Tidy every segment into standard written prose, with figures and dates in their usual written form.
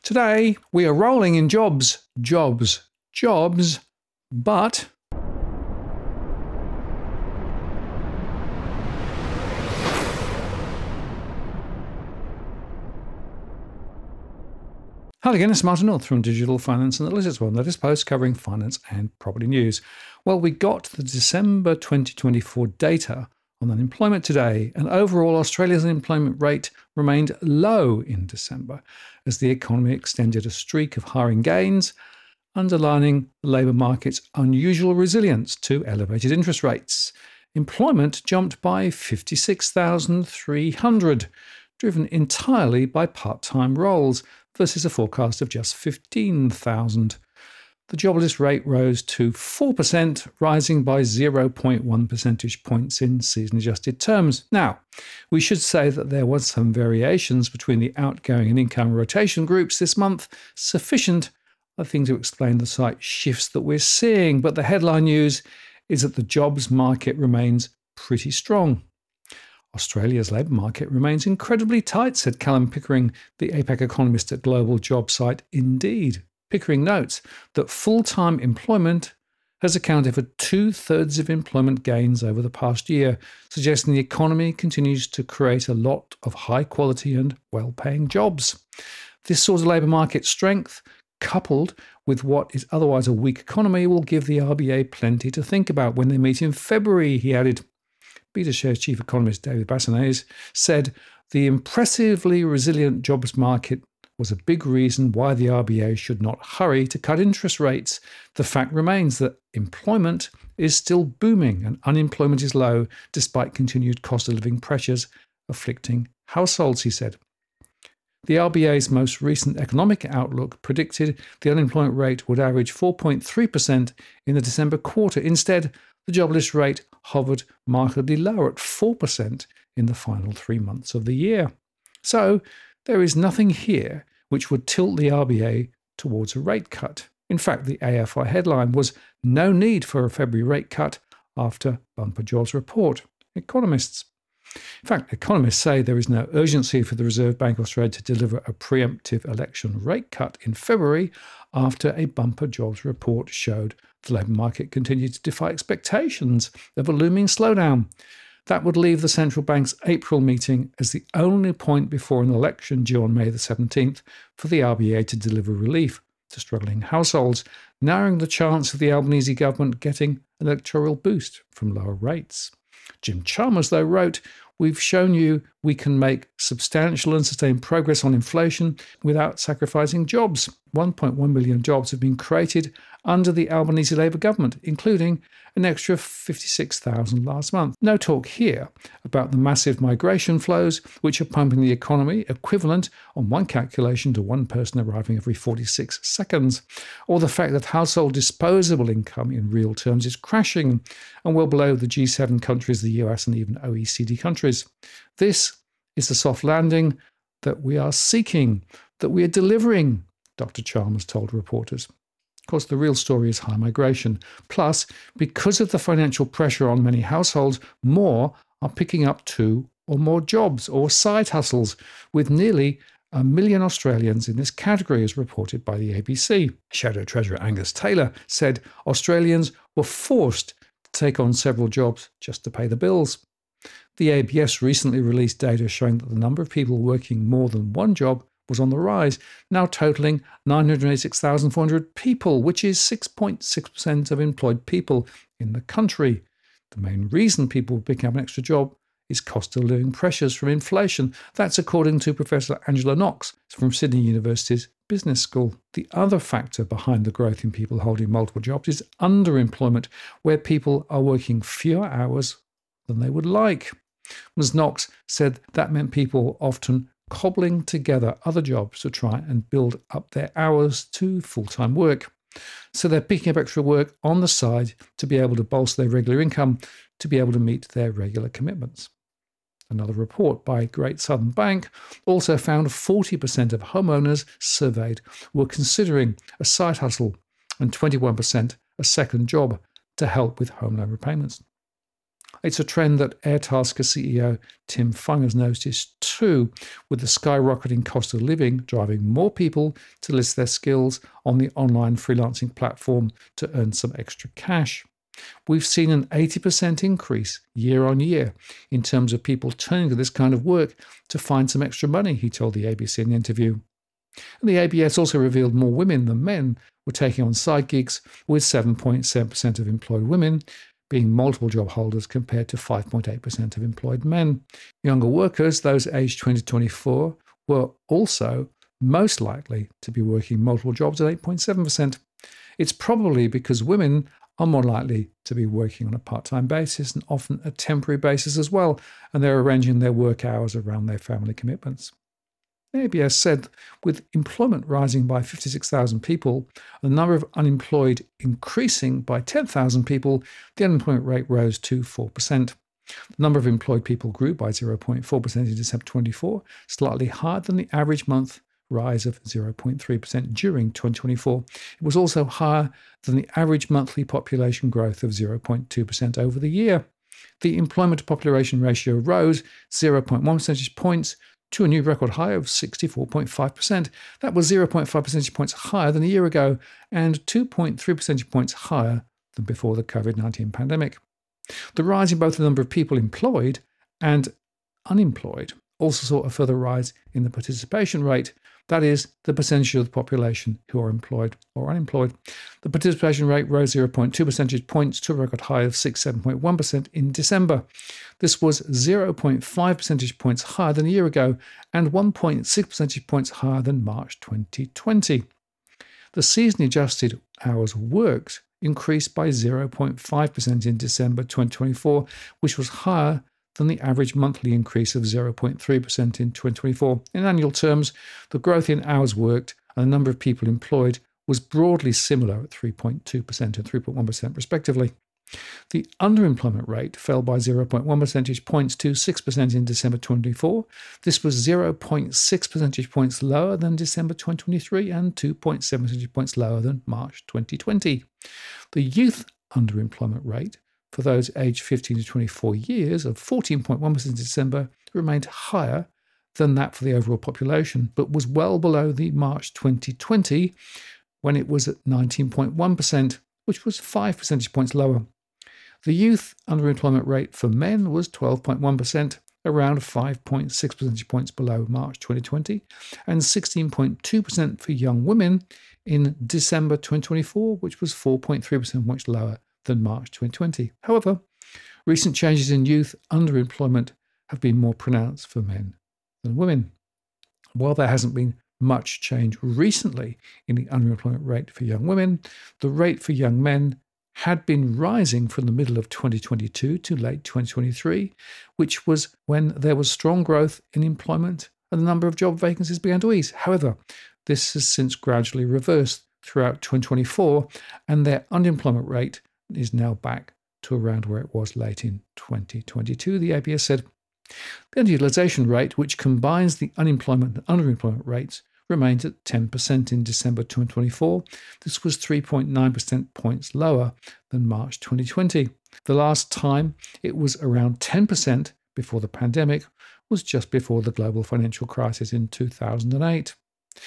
Today, we are rolling in jobs, but... Hello again, it's Martin North from Digital Finance Analytics, one latest post covering finance and property news. Well, we got the December 2024 data on unemployment today, and overall Australia's unemployment rate remained low in December as the economy extended a streak of hiring gains, underlining the labour market's unusual resilience to elevated interest rates. Employment jumped by 56,300, driven entirely by part-time roles, versus a forecast of just 15,000. The jobless rate rose to 4%, rising by 0.1 percentage points in season-adjusted terms. Now, we should say that there was some variations between the outgoing and income rotation groups this month, sufficient, I think, to explain the slight shifts that we're seeing, but the headline news is that the jobs market remains pretty strong. Australia's labour market remains incredibly tight, said Callum Pickering, the APAC economist at global job site Indeed. Pickering notes that full-time employment has accounted for 2/3 of employment gains over the past year, suggesting the economy continues to create a lot of high-quality and well-paying jobs. This sort of labour market strength, coupled with what is otherwise a weak economy, will give the RBA plenty to think about when they meet in February, he added. BetaShares chief economist David Bassanese said the impressively resilient jobs market was a big reason why the RBA should not hurry to cut interest rates. The fact remains that employment is still booming and unemployment is low despite continued cost of living pressures afflicting households, he said. The RBA's most recent economic outlook predicted the unemployment rate would average 4.3% in the December quarter. Instead, the jobless rate hovered markedly lower at 4% in the final 3 months of the year. So there is nothing here which would tilt the RBA towards a rate cut. In fact, the AFI headline was "No need for a February rate cut after bumper jobs report." Economists. In fact, economists say there is no urgency for the Reserve Bank of Australia to deliver a preemptive election rate cut in February after a bumper jobs report showed the labour market continued to defy expectations of a looming slowdown. That would leave the central bank's April meeting as the only point before an election due on May the 17th for the RBA to deliver relief to struggling households, narrowing the chance of the Albanese government getting an electoral boost from lower rates. Jim Chalmers, though, wrote, "We've shown you we can make substantial and sustained progress on inflation without sacrificing jobs. 1.1 million jobs have been created under the Albanese Labour government, including an extra 56,000 last month. No talk here about the massive migration flows which are pumping the economy, equivalent on one calculation to one person arriving every 46 seconds, or the fact that household disposable income in real terms is crashing and well below the G7 countries, the US and even OECD countries. This is the soft landing that we are seeking, that we are delivering," Dr. Chalmers told reporters. Of course, the real story is high migration. Plus, because of the financial pressure on many households, more are picking up 2 or more jobs or side hustles, with nearly 1 million Australians in this category, as reported by the ABC. Shadow Treasurer Angus Taylor said Australians were forced to take on several jobs just to pay the bills. The ABS recently released data showing that the number of people working more than one job was on the rise, now totaling 986,400 people, which is 6.6% of employed people in the country. The main reason people pick up an extra job is cost of living pressures from inflation. That's according to Professor Angela Knox from Sydney University's Business School. The other factor behind the growth in people holding multiple jobs is underemployment, where people are working fewer hours than they would like. Ms. Knox said that meant people often cobbling together other jobs to try and build up their hours to full-time work. So they're picking up extra work on the side to be able to bolster their regular income, to be able to meet their regular commitments. Another report by Great Southern Bank also found 40% of homeowners surveyed were considering a side hustle and 21% a second job to help with home loan repayments. It's a trend that Airtasker CEO Tim Fung has noticed too, with the skyrocketing cost of living driving more people to list their skills on the online freelancing platform to earn some extra cash. We've seen an 80% increase year on year in terms of people turning to this kind of work to find some extra money, he told the ABC in an interview. And the ABS also revealed more women than men were taking on side gigs, with 7.7% of employed women being multiple job holders compared to 5.8% of employed men. Younger workers, those aged 20 to 24, were also most likely to be working multiple jobs at 8.7%. It's probably because women are more likely to be working on a part-time basis and often a temporary basis as well, and they're arranging their work hours around their family commitments. The ABS said with employment rising by 56,000 people, the number of unemployed increasing by 10,000 people, the unemployment rate rose to 4%. The number of employed people grew by 0.4% in December 24, slightly higher than the average month rise of 0.3% during 2024. It was also higher than the average monthly population growth of 0.2% over the year. The employment to population ratio rose 0.1 percentage points to a new record high of 64.5%. That was 0.5 percentage points higher than a year ago and 2.3 percentage points higher than before the COVID-19 pandemic. The rise in both the number of people employed and unemployed also saw a further rise in the participation rate, that is, the percentage of the population who are employed or unemployed. The participation rate rose 0.2 percentage points to a record high of 67.1% in December. This was 0.5 percentage points higher than a year ago and 1.6 percentage points higher than March 2020. The seasonally adjusted hours worked increased by 0.5% in December 2024, which was higher than the average monthly increase of 0.3% in 2024. In annual terms, the growth in hours worked and the number of people employed was broadly similar at 3.2% and 3.1% respectively. The underemployment rate fell by 0.1 percentage points to 6% in December 2024. This was 0.6 percentage points lower than December 2023 and 2.7 percentage points lower than March 2020. The youth underemployment rate for those aged 15 to 24 years of 14.1% in December remained higher than that for the overall population, but was well below the March 2020 when it was at 19.1%, which was 5 percentage points lower. The youth underemployment rate for men was 12.1%, around 5.6 percentage points below March 2020, and 16.2% for young women in December 2024, which was 4.3% much lower than March 2020. However, recent changes in youth underemployment have been more pronounced for men than women. While there hasn't been much change recently in the underemployment rate for young women, the rate for young men had been rising from the middle of 2022 to late 2023, which was when there was strong growth in employment and the number of job vacancies began to ease. However, this has since gradually reversed throughout 2024, and their unemployment rate is now back to around where it was late in 2022, the ABS said. The underutilization rate, which combines the unemployment and underemployment rates, remained at 10% in December 2024. This was 3.9 percentage points lower than March 2020. The last time it was around 10% before the pandemic was just before the global financial crisis in 2008.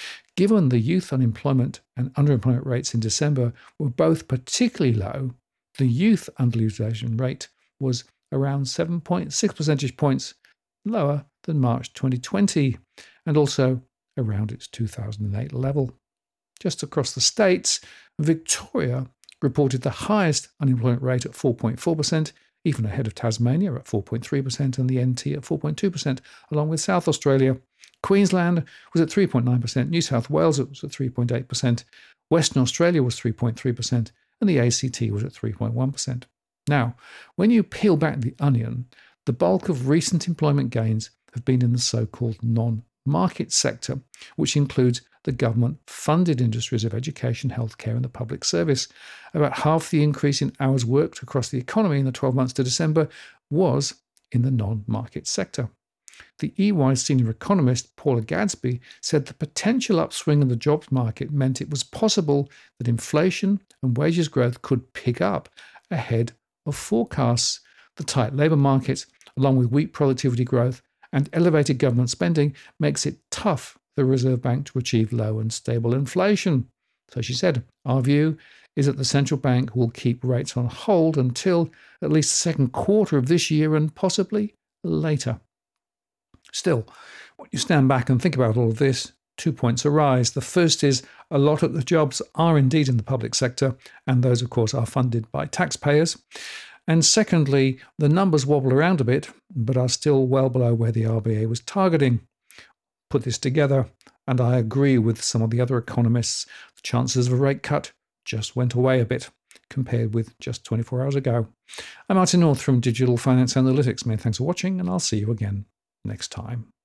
Given the youth unemployment and underemployment rates in December were both particularly low, the youth underutilization rate was around 7.6 percentage points lower than March 2020 and also around its 2008 level. Just across the states, Victoria reported the highest unemployment rate at 4.4%, even ahead of Tasmania at 4.3% and the NT at 4.2%, along with South Australia. Queensland was at 3.9%, New South Wales was at 3.8%, Western Australia was 3.3%, and the ACT was at 3.1%. Now, when you peel back the onion, the bulk of recent employment gains have been in the so-called non-market sector, which includes the government-funded industries of education, healthcare, and the public service. About half the increase in hours worked across the economy in the 12 months to December was in the non-market sector. The EY senior economist Paula Gadsby said the potential upswing in the jobs market meant it was possible that inflation and wages growth could pick up ahead of forecasts. The tight labour market, along with weak productivity growth and elevated government spending, makes it tough for the Reserve Bank to achieve low and stable inflation. So she said, our view is that the central bank will keep rates on hold until at least the second quarter of this year and possibly later. Still, when you stand back and think about all of this, 2 points arise. The first is a lot of the jobs are indeed in the public sector, and those, of course, are funded by taxpayers. And secondly, the numbers wobble around a bit, but are still well below where the RBA was targeting. Put this together, and I agree with some of the other economists, the chances of a rate cut just went away a bit compared with just 24 hours ago. I'm Martin North from Digital Finance Analytics. Many thanks for watching, and I'll see you again next time.